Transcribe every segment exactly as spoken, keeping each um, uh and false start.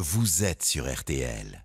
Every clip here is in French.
vous êtes sur R T L.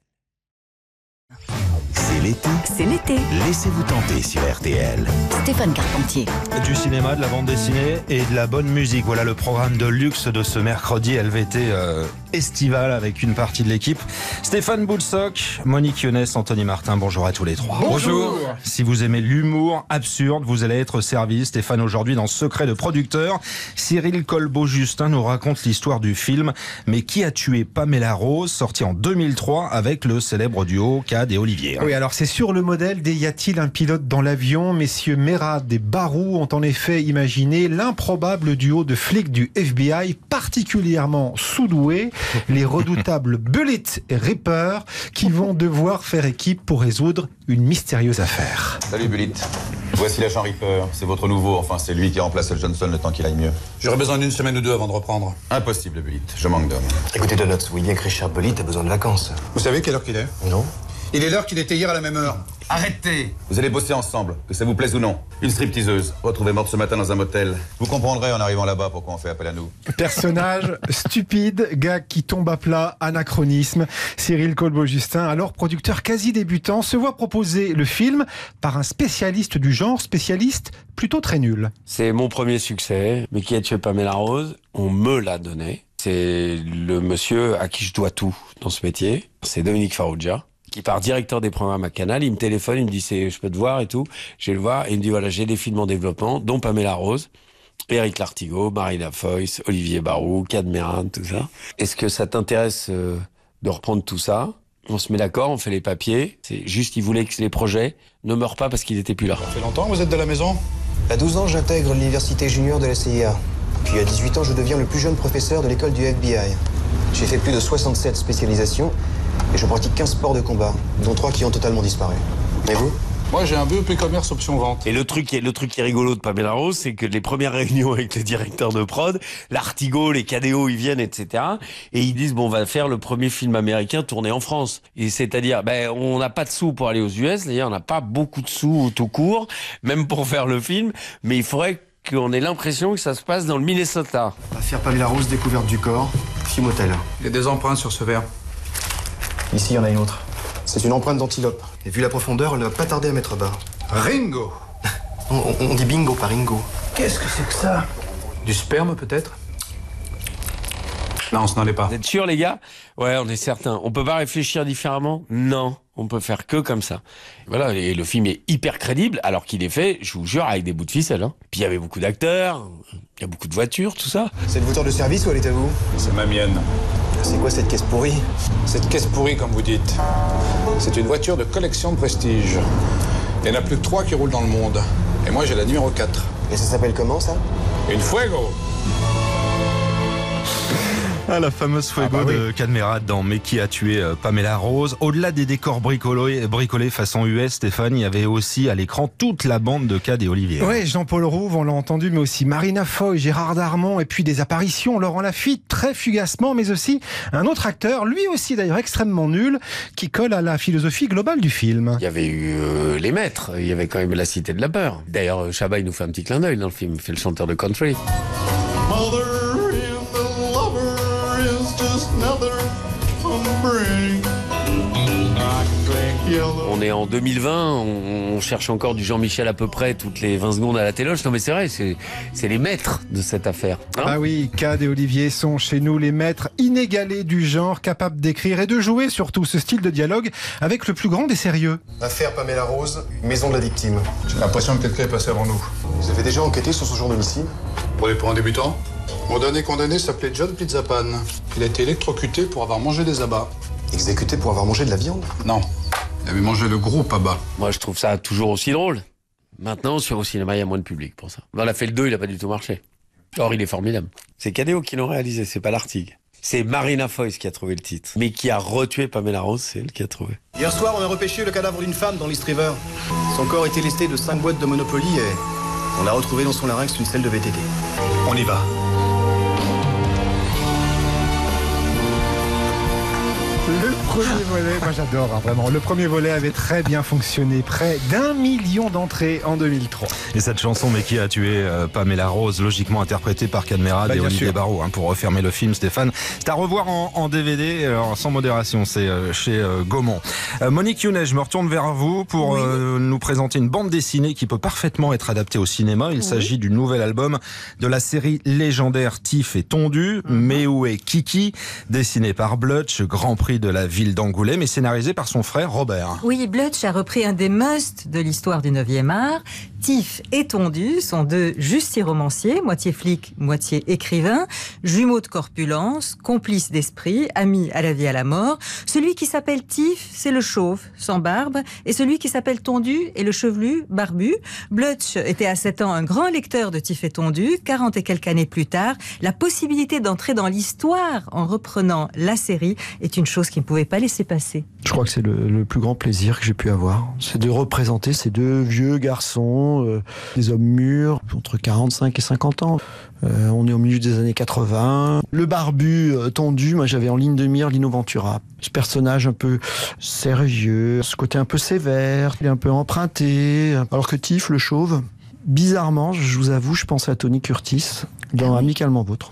C'est l'été. C'est l'été. Laissez-vous tenter sur R T L. Stéphane Carpentier. Du cinéma, de la bande dessinée et de la bonne musique. Voilà le programme de luxe de ce mercredi L V T euh, estival avec une partie de l'équipe. Stéphane Boulsock, Monique Younes, Anthony Martin, bonjour à tous les trois. Bonjour. Si vous aimez l'humour absurde, vous allez être servi. Stéphane, aujourd'hui dans Secret de producteur, Cyril Colbeau-Justin nous raconte l'histoire du film Mais qui a tué Pamela Rose, sorti en deux mille trois avec le célèbre duo Cad et Olivier. Oui, alors c'est sur le modèle des Y a-t-il un pilote dans l'avion? Messieurs Merad et Barou ont en effet imaginé l'improbable duo de flics du F B I particulièrement sous-doués, les redoutables Bullet et Ripper, qui vont devoir faire équipe pour résoudre une mystérieuse affaire. Salut Bullet. Voici l'agent Ripper. C'est votre nouveau, enfin c'est lui qui remplace le Johnson le temps qu'il aille mieux. J'aurais besoin d'une semaine ou deux avant de reprendre. Impossible Bullet, je manque d'hommes. Écoutez Donuts, vous voyez bien que Richard Bullitt a besoin de vacances. Vous savez quelle heure qu'il est? Non. Il est l'heure qu'il était hier à la même heure. Arrêtez! Vous allez bosser ensemble, que ça vous plaise ou non. Une stripteaseuse, retrouvée morte ce matin dans un motel. Vous comprendrez en arrivant là-bas pourquoi on fait appel à nous. Personnage stupide, gars qui tombe à plat, anachronisme. Cyril Colbeau-Justin, alors producteur quasi débutant, se voit proposer le film par un spécialiste du genre, spécialiste plutôt très nul. C'est mon premier succès, mais qui a tué Pamela Rose, on me l'a donné. C'est le monsieur à qui je dois tout dans ce métier. C'est Dominique Farrugia, qui part directeur des programmes à Canal. Il me téléphone, il me dit c'est, je peux te voir et tout. Je vais le voir et il me dit voilà, j'ai des films en développement, dont Pamela Rose, Éric Lartigot, Marina Foïs, Olivier Barou, Cad Merad, tout ça. Est-ce que ça t'intéresse euh, de reprendre tout ça? On se met d'accord, on fait les papiers. C'est juste, il voulait que les projets ne meurent pas parce qu'il n'était plus là. Ça fait longtemps que vous êtes de la maison? À douze ans, j'intègre l'université junior de la C I A. Puis à dix-huit ans, je deviens le plus jeune professeur de l'école du F B I. J'ai fait plus de soixante-sept spécialisations et je pratique quinze sports de combat, dont trois qui ont totalement disparu. Et vous? Moi, j'ai un B E P commerce option vente. Et le truc, qui est, le truc qui est rigolo de Pamela Rose, c'est que les premières réunions avec les directeurs de prod, l'Artigot, les K D O, ils viennent, et cetera. Et ils disent, bon, on va faire le premier film américain tourné en France. Et c'est-à-dire, ben, on n'a pas de sous pour aller aux U S, d'ailleurs, on n'a pas beaucoup de sous tout court, même pour faire le film, mais il faudrait qu'on ait l'impression que ça se passe dans le Minnesota. Affaire Pamela Rose, découverte du corps, film hôtel. Il y a des empreintes sur ce verre. Ici, il y en a une autre. C'est une empreinte d'antilope. Et vu la profondeur, elle n'a pas tardé à mettre bas. Ringo! On, on- on dit bingo, pas Ringo. Qu'est-ce que c'est que ça? Du sperme, peut-être? Non, ce n'en est pas. Vous êtes sûrs, les gars? Ouais, on est certains. On peut pas réfléchir différemment? Non. On peut faire que comme ça. Voilà, et le film est hyper crédible, alors qu'il est fait, je vous jure, avec des bouts de ficelle. Hein. Puis il y avait beaucoup d'acteurs, il y a beaucoup de voitures, tout ça. C'est le voiture de service ou elle est à vous? C'est ma mienne. C'est quoi cette caisse pourrie? Cette caisse pourrie, comme vous dites, c'est une voiture de collection de prestige. Il n'y en a plus que trois qui roulent dans le monde. Et moi, j'ai la numéro quatre. Et ça s'appelle comment, ça? Une Fuego! Ah, la fameuse Fuego Ah bah oui. de Cad Merad dans Mais qui a tué euh, Pamela Rose. Au-delà des décors bricolés, bricolés façon U S, Stéphane, il y avait aussi à l'écran toute la bande de Cad et Olivier. Oui, Jean-Paul Rouve, on l'a entendu, mais aussi Marina Foïs, Gérard Darmon, et puis des apparitions, Laurent Lafitte, très fugacement, mais aussi un autre acteur, lui aussi d'ailleurs extrêmement nul, qui colle à la philosophie globale du film. Il y avait eu euh, Les Maîtres, il y avait quand même La Cité de la Peur. D'ailleurs, euh, Chabat, il nous fait un petit clin d'œil dans le film, il fait le chanteur de country. On est en deux mille vingt, on, on cherche encore du Jean-Michel à peu près toutes les vingt secondes à la téloche. Non mais c'est vrai, c'est, c'est les maîtres de cette affaire. Hein? Ah oui, Cad et Olivier sont chez nous les maîtres inégalés du genre, capables d'écrire et de jouer surtout ce style de dialogue avec le plus grand des sérieux. Affaire Pamela Rose, maison de la victime. J'ai l'impression que quelqu'un est passé avant nous. Vous avez déjà enquêté sur ce genre d'homicide? Pour les points débutants, mon dernier condamné s'appelait John Pizzapan. Il a été électrocuté pour avoir mangé des abats. Exécuté pour avoir mangé de la viande? Non, il avait mangé le gros abat. Moi je trouve ça toujours aussi drôle. Maintenant, sur au cinéma, il y a moins de public pour ça. On a fait le deux, il a pas du tout marché. Or, il est formidable. C'est K D O qui l'ont réalisé, c'est pas l'Artigue. C'est Marina Foïs qui a trouvé le titre. Mais qui a retué Pamela Rose, c'est elle qui a trouvé. Hier soir, on a repêché le cadavre d'une femme dans l'East River. Son corps était lesté de cinq boîtes de Monopoly et on a retrouvé dans son larynx une selle de V T T. On y va. Le premier volet, moi j'adore, hein, vraiment. Le premier volet avait très bien fonctionné, près d'un million d'entrées en deux mille trois. Et cette chanson, mais qui a tué euh, Pamela Rose, logiquement interprétée par Cadmerade Bah, et bien Olivier sûr. Barrault, hein, pour refermer le film, Stéphane. C'est à revoir en, en D V D, euh, sans modération, c'est euh, chez euh, Gaumont. Euh, Monique Younet, je me retourne vers vous pour Oui. euh, nous présenter une bande dessinée qui peut parfaitement être adaptée au cinéma. Il Oui. s'agit du nouvel album de la série légendaire Tiff et Tondu, Mhm. Mais où est Kiki, dessiné par Blutch, Grand Prix de la ville d'Angoulême et scénarisé par son frère Robert. Oui, Blutch a repris un des musts de l'histoire du neuvième art. Tiff et Tondu sont deux justiromanciers, moitié flic, moitié écrivain, jumeaux de corpulence, complices d'esprit, amis à la vie et à la mort. Celui qui s'appelle Tiff, c'est le chauve, sans barbe, et celui qui s'appelle Tondu est le chevelu, barbu. Blutch était à sept ans un grand lecteur de Tiff et Tondu. quarante et quelques années plus tard, la possibilité d'entrer dans l'histoire en reprenant la série est une chose qu'il ne pouvait pas laisser passer. Je crois que c'est le, le plus grand plaisir que j'ai pu avoir. C'est de représenter ces deux vieux garçons, euh, des hommes mûrs, entre quarante-cinq et cinquante ans. Euh, on est au milieu des années quatre-vingts. Le barbu euh, Tondu, moi j'avais en ligne de mire Lino Ventura. Ce personnage un peu sérieux, ce côté un peu sévère, il est un peu emprunté. Alors que Tiff, le chauve, bizarrement, je vous avoue, je pensais à Tony Curtis dans Amicalement Vôtre.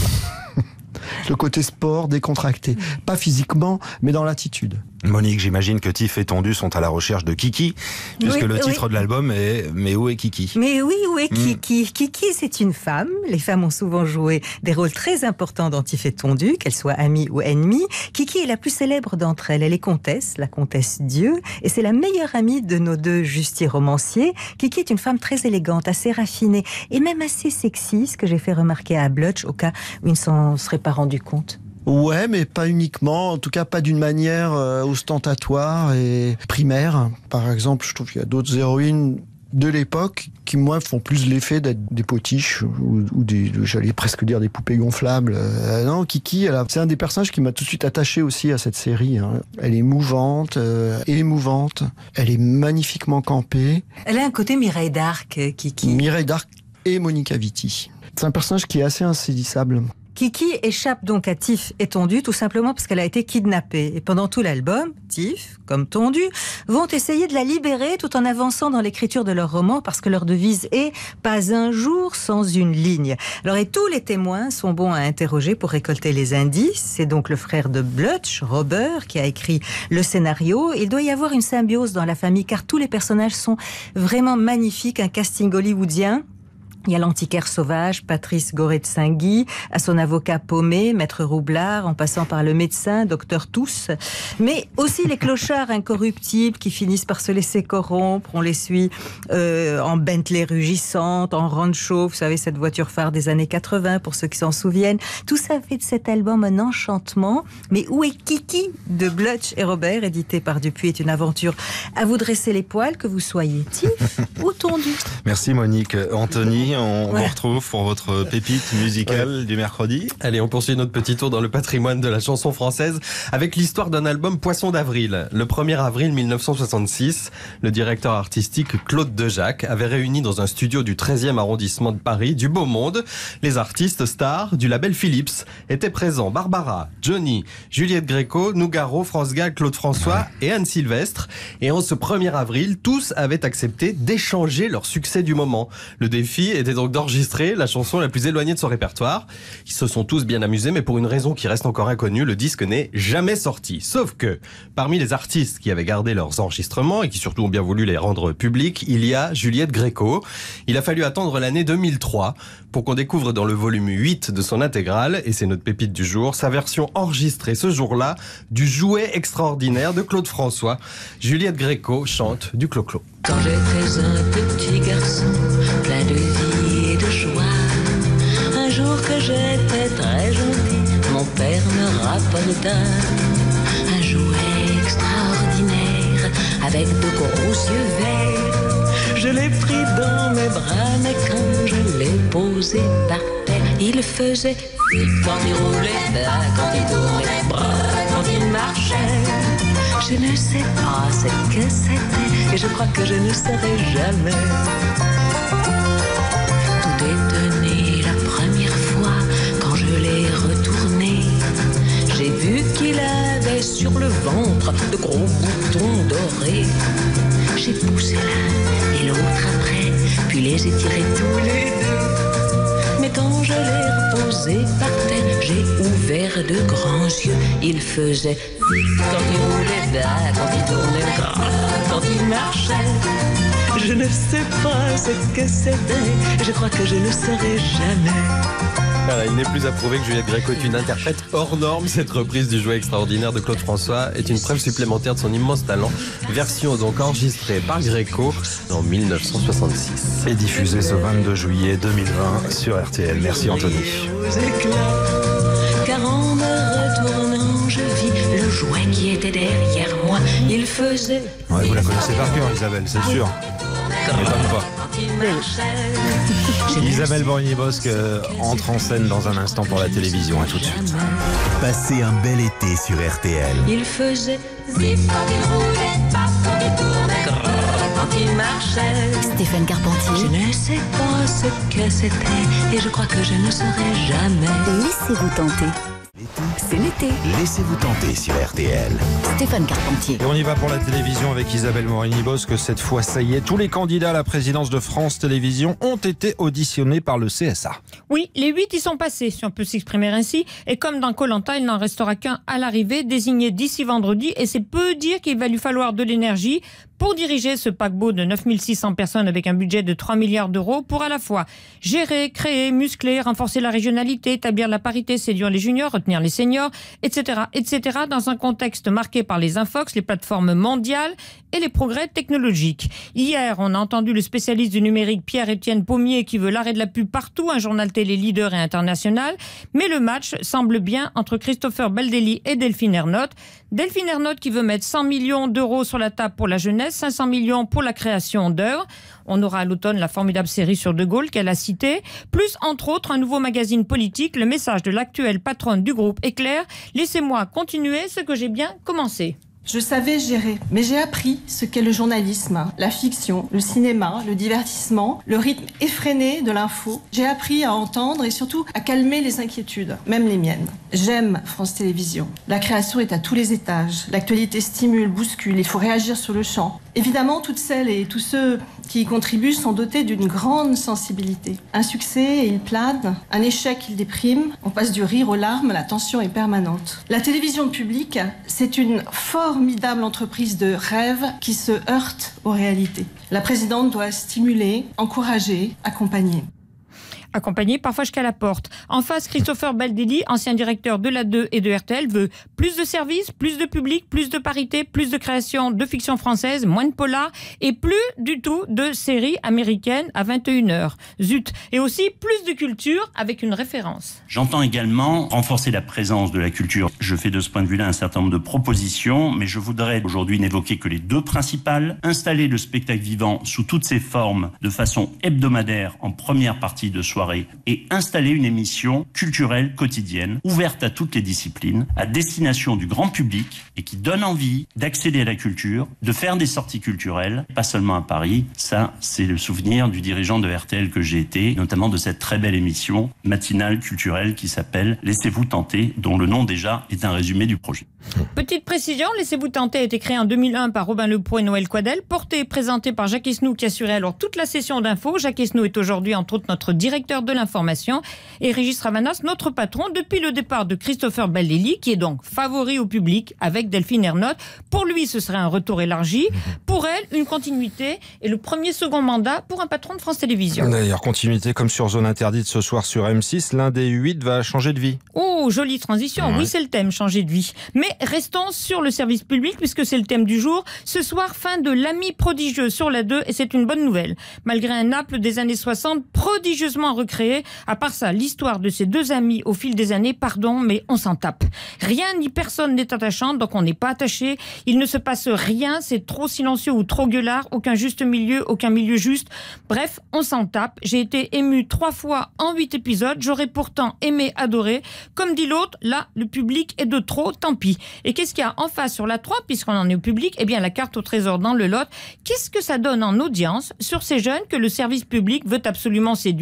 Le côté sport décontracté. Pas physiquement, mais dans l'attitude. Monique, j'imagine que Tiff et Tondu sont à la recherche de Kiki, puisque Oui, le oui. titre de l'album est « Mais où est Kiki ?» Mais oui, où est Mm. Kiki Kiki, c'est une femme. Les femmes ont souvent joué des rôles très importants dans Tiff et Tondu, qu'elles soient amies ou ennemies. Kiki est la plus célèbre d'entre elles. Elle est comtesse, la comtesse Dieu, et c'est la meilleure amie de nos deux justiromanciers. Kiki est une femme très élégante, assez raffinée, et même assez sexy, ce que j'ai fait remarquer à Blutch, au cas où il ne s'en serait pas rendu compte. Ouais, mais pas uniquement, en tout cas pas d'une manière euh, ostentatoire et primaire. Par exemple, je trouve qu'il y a d'autres héroïnes de l'époque qui, moi, font plus l'effet d'être des potiches ou, ou des, j'allais presque dire des poupées gonflables. Euh, non, Kiki, elle a- c'est un des personnages qui m'a tout de suite attaché aussi à cette série. Hein. Elle est mouvante, euh, émouvante, elle est magnifiquement campée. Elle a un côté Mireille d'Arc, euh, Kiki. Mireille d'Arc et Monica Vitti. C'est un personnage qui est assez insaisissable. Kiki échappe donc à Tiff et Tondu tout simplement parce qu'elle a été kidnappée. Et pendant tout l'album, Tiff, comme Tondu, vont essayer de la libérer tout en avançant dans l'écriture de leur roman parce que leur devise est « pas un jour sans une ligne ». Alors, et tous les témoins sont bons à interroger pour récolter les indices. C'est donc le frère de Blutch, Robert, qui a écrit le scénario. Il doit y avoir une symbiose dans la famille car tous les personnages sont vraiment magnifiques, un casting hollywoodien. Il y a l'antiquaire sauvage, Patrice Goré de Saint-Guy, à son avocat paumé, Maître Roublard, en passant par le médecin, Docteur Tous. Mais aussi les clochards incorruptibles qui finissent par se laisser corrompre. On les suit euh, en Bentley rugissante, en Rancho, vous savez, cette voiture phare des années quatre-vingts, pour ceux qui s'en souviennent. Tout ça fait de cet album un enchantement. Mais où est Kiki de Blutch et Robert, édité par Dupuis, est une aventure à vous dresser les poils, que vous soyez Tiff ou Tondu. Merci Monique. Anthony, on Ouais. vous retrouve pour votre pépite musicale du mercredi. Allez, on poursuit notre petit tour dans le patrimoine de la chanson française avec l'histoire d'un album Poisson d'avril. Le premier avril mille neuf cent soixante-six, le directeur artistique Claude Dejac avait réuni dans un studio du treizième arrondissement de Paris du beau monde. Les artistes stars du label Philips étaient présents. Barbara, Johnny, Juliette Gréco, Nougaro, France Gall, Claude François et Anne Sylvestre. Et en ce premier avril, tous avaient accepté d'échanger leur succès du moment. Le défi était donc d'enregistrer la chanson la plus éloignée de son répertoire. Ils se sont tous bien amusés, mais pour une raison qui reste encore inconnue, le disque n'est jamais sorti. Sauf que, parmi les artistes qui avaient gardé leurs enregistrements et qui surtout ont bien voulu les rendre publics, il y a Juliette Gréco. Il a fallu attendre l'année deux mille trois pour qu'on découvre dans le volume huit de son intégrale, et c'est notre pépite du jour, sa version enregistrée ce jour-là du jouet extraordinaire de Claude François. Juliette Gréco chante du clo-clo. Quand j'étais un petit garçon, plein de vie et de joie, un jour que j'étais très gentil, mon père me rapporta un jouet extraordinaire avec de gros yeux verts. Je l'ai pris dans mes bras, mais quand je l'ai posé par terre, il faisait quand il roulait, quand il tournait, quand il marchait. Je ne sais pas ce que c'était, et je crois que je ne saurais jamais. Tout étonné la première fois, quand je l'ai retourné, j'ai vu qu'il avait avait sur le ventre de gros boutons dorés. J'ai poussé l'un et l'autre après, puis les étirés tous les deux. Mais quand je l'ai reposé par terre, j'ai ouvert de grands yeux. Il faisait vite quand il roulait bas, quand il tournait grand, quand il marchait. Je ne sais pas ce que c'était, je crois que je ne saurais jamais. Voilà, il n'est plus à prouver que Juliette Gréco est une interprète hors norme. Cette reprise du jouet extraordinaire de Claude François est une preuve supplémentaire de son immense talent. Version donc enregistrée par Gréco en mille neuf cent soixante-six. Et diffusée ce vingt-deux juillet deux mille vingt sur R T L. Merci Anthony. Car en me retournant, je vis le jouet qui était derrière moi. Il faisait... Ouais, vous la connaissez par cœur, Isabelle, c'est sûr. Ça m'étonne pas. Isabelle Borgny-Bosque euh, entre en scène dans un instant pour la télévision. À tout de suite. Passez un bel été sur R T L. Il faisait zip quand il roulait, paf quand il tournait, grrr quand il marchait. Stéphane Carpentier. Je ne sais pas ce que c'était et je crois que je ne saurais jamais. Laissez-vous tenter. C'est l'été. Laissez-vous tenter sur R T L. Stéphane Carpentier. Et on y va pour la télévision avec Isabelle Morini-Bosque. Cette fois, ça y est, tous les candidats à la présidence de France Télévisions ont été auditionnés par le C S A. Oui, les huit y sont passés, si on peut s'exprimer ainsi. Et comme dans Koh-Lanta, il n'en restera qu'un à l'arrivée, désigné d'ici vendredi. Et c'est peu dire qu'il va lui falloir de l'énergie pour diriger ce paquebot de neuf mille six cents personnes avec un budget de trois milliards d'euros pour à la fois gérer, créer, muscler, renforcer la régionalité, établir la parité, séduire les juniors, retenir les seniors, et cetera, et cetera, dans un contexte marqué par les infox, les plateformes mondiales et les progrès technologiques. Hier, on a entendu le spécialiste du numérique Pierre-Étienne Pommier qui veut l'arrêt de la pub partout, un journal télé leader et international, mais le match semble bien entre Christopher Baldelli et Delphine Ernotte. Delphine Ernotte qui veut mettre cent millions d'euros sur la table pour la jeunesse, cinq cents millions pour la création d'œuvres. On aura à l'automne la formidable série sur De Gaulle qu'elle a citée, plus entre autres un nouveau magazine politique. Le message de l'actuelle patronne du groupe est clair: laissez-moi continuer ce que j'ai bien commencé. Je savais gérer, mais j'ai appris ce qu'est le journalisme, la fiction, le cinéma, le divertissement, le rythme effréné de l'info. J'ai appris à entendre et surtout à calmer les inquiétudes, même les miennes. J'aime France Télévisions. La création est à tous les étages. L'actualité stimule, bouscule, il faut réagir sur le champ. Évidemment, toutes celles et tous ceux qui y contribuent sont dotés d'une grande sensibilité. Un succès, il plane. Un échec, il déprime. On passe du rire aux larmes, la tension est permanente. La télévision publique, c'est une formidable entreprise de rêve qui se heurte aux réalités. La présidente doit stimuler, encourager, accompagner. Accompagné parfois jusqu'à la porte. En face, Christopher Baldelli, ancien directeur de l'A deux et de R T L, veut plus de services, plus de public, plus de parité, plus de création de fiction française, moins de polar et plus du tout de séries américaines à vingt et une heures. Zut. Et aussi plus de culture avec une référence. J'entends également renforcer la présence de la culture. Je fais de ce point de vue-là un certain nombre de propositions, mais je voudrais aujourd'hui n'évoquer que les deux principales. Installer le spectacle vivant sous toutes ses formes de façon hebdomadaire en première partie de soirée et installer une émission culturelle quotidienne ouverte à toutes les disciplines, à destination du grand public et qui donne envie d'accéder à la culture, de faire des sorties culturelles, pas seulement à Paris. Ça, c'est le souvenir du dirigeant de R T L que j'ai été, notamment de cette très belle émission matinale culturelle qui s'appelle Laissez-vous tenter, dont le nom déjà est un résumé du projet. Petite précision, Laissez-vous tenter a été créé en deux mille un par Robin Lepro et Noël Coidel, porté et présenté par Jacques Esnoux qui assurait alors toute la session d'infos. Jacques Esnoux est aujourd'hui entre autres notre directeur de l'information et Régis Ravanas, notre patron depuis le départ de Christopher Baldelli, qui est donc favori au public avec Delphine Ernotte. Pour lui, ce serait un retour élargi. Pour elle, une continuité et le premier second mandat pour un patron de France Télévisions. D'ailleurs, continuité comme sur Zone Interdite ce soir sur M six, l'un des huit va changer de vie. Oh, jolie transition. Ouais. Oui, c'est le thème, changer de vie. Mais restons sur le service public puisque c'est le thème du jour. Ce soir, fin de L'Ami prodigieux sur la deux et c'est une bonne nouvelle. Malgré un Naples des années soixante prodigieusement recréé, à part ça, l'histoire de ces deux amis au fil des années, pardon, mais on s'en tape. Rien ni personne n'est attachant, donc on n'est pas attaché. Il ne se passe rien, c'est trop silencieux ou trop gueulard, aucun juste milieu, aucun milieu juste. Bref, on s'en tape. J'ai été ému trois fois en huit épisodes. J'aurais pourtant aimé adorer. Comme dit l'autre, là, le public est de trop, tant pis. Et qu'est-ce qu'il y a en face sur la trois, puisqu'on en est au public? Eh bien, la carte au trésor dans le lot. Qu'est-ce que ça donne en audience sur ces jeunes que le service public veut absolument séduire? Réponse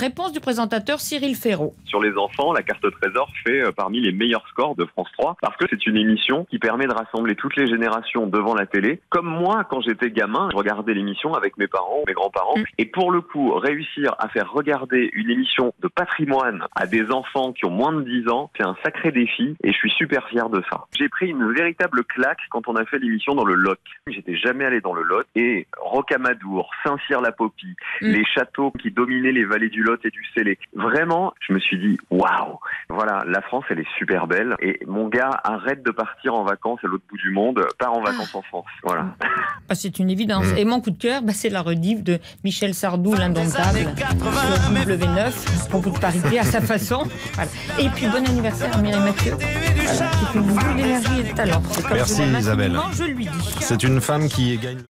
réponse du présentateur Cyril Ferraud. Sur les enfants, la carte trésor fait euh, parmi les meilleurs scores de France trois parce que c'est une émission qui permet de rassembler toutes les générations devant la télé. Comme moi, quand j'étais gamin, je regardais l'émission avec mes parents, mes grands-parents. Mmh. Et pour le coup, réussir à faire regarder une émission de patrimoine à des enfants qui ont moins de dix ans, c'est un sacré défi et je suis super fier de ça. J'ai pris une véritable claque quand on a fait l'émission dans le Lot. J'étais jamais allé dans le Lot et Rocamadour, Saint-Cyr-la-Popie, mmh. les châteaux qui dominaient les vallées du Lot et du Célé. Vraiment, je me suis dit, waouh, voilà, la France, elle est super belle et mon gars, arrête de partir en vacances à l'autre bout du monde, pars en vacances ah. en France. Voilà. Ah, c'est une évidence. Mmh. Et mon coup de cœur, bah, c'est la rediff de Michel Sardou, l'indomptable, sur W neuf, pour vous de parité à sa façon. Voilà. Et puis, bon anniversaire à Mireille Mathieu. Voilà. C'est une boule d'énergie et de talent. Merci Isabelle. Je lui dis. C'est une femme qui gagne...